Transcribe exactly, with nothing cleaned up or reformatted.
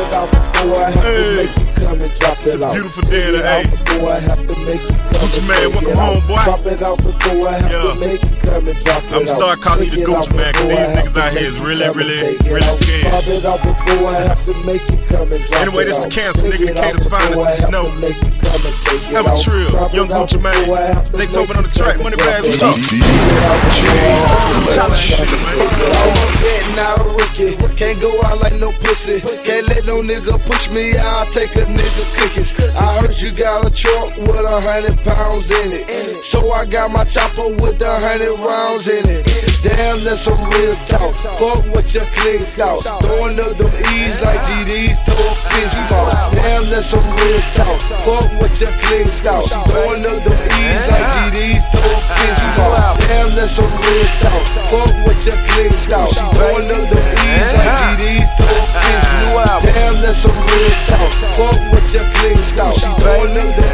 it out before I have hey. to make you come and drop it's it out. It's a beautiful day in the A. Before I have to make you come Gucci and man, welcome home, boy. Drop it out before I have yeah. to make you come and drop it I'm out. start calling you the Gucci man, cause these niggas out here is really, really, really scared. Drop it out before I have to make you come and drop anyway, it this out. the cancer, nigga, the Cater's finest, as you know. Have a trill, young Gucci man. They Tobin on the track, money bags, what's up? Now rookie, can't go out like no pussy. Can't let no nigga push me out, take a nigga cookies. I heard you got a truck with a hundred pounds in it, so I got my chopper with a hundred rounds in it. Damn, that's some real talk. Fuck what your click out, throwing up them E's like G D's, throw a pinch ball. Damn, that's some real talk. Fuck what your click out, throwing up them E's like G D's, throw a pinch ball. Damn, that's some real talk. Fuck what your click out, throwing up them E's like G D's, throw a pinch ball. Damn, that's some real talk. Fuck what your click out, throwing up them